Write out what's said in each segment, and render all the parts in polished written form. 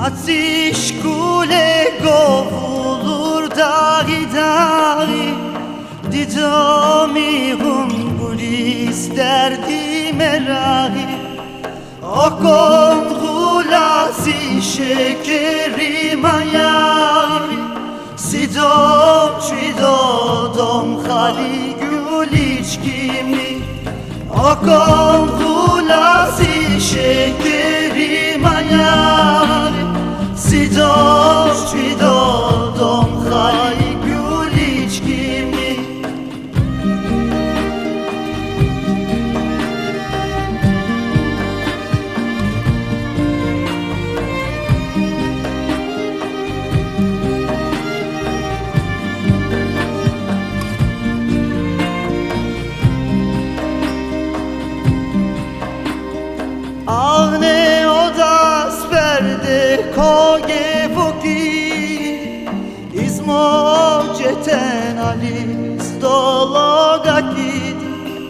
Ateş kule kovulur dahi dahi Didomirun gulis derdi merahi Okom gulasi şekerim ayari Sidom çidodom khali güliç kimi Okom gulasi şekerim ayari Sidom çidodom khali güliç kimi Ağne odas perde koge voki Izmoceten alis dologakid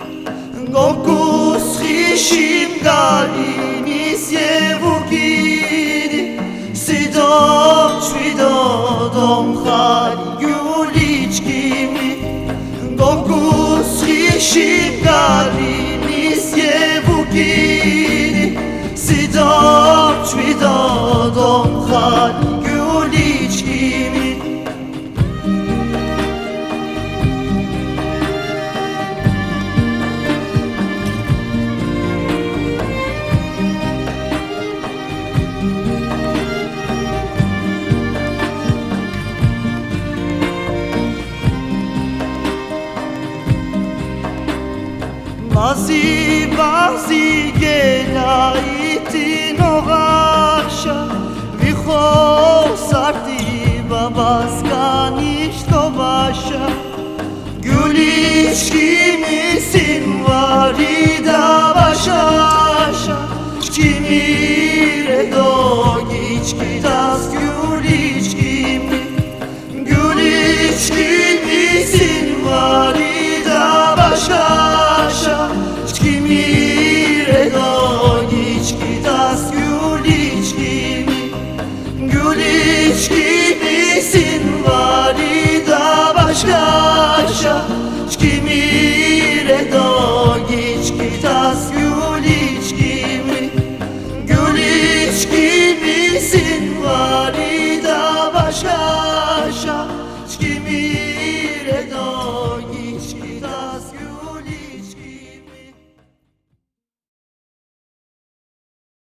Gokus khishim galinis yevukid Sidom çvidodom khali güliç kimi Gokus khishim galinis yevukid Sidom çvidodom khali güliç kimi Bazi bazi gelaitin oğaşa Vihosarti babasganiş tobaşa Güliç kimisin varida başaşa Çkimire dogiç kitas güliç kimi Güliç kimisin varida başaşa Çkimire dogiç kitas güliç kimi Güliç kimisin varida başkaşa Çkimire dogiç kitas güliç kimi Güliç kimisin varida başkaşa Çkimire dogiç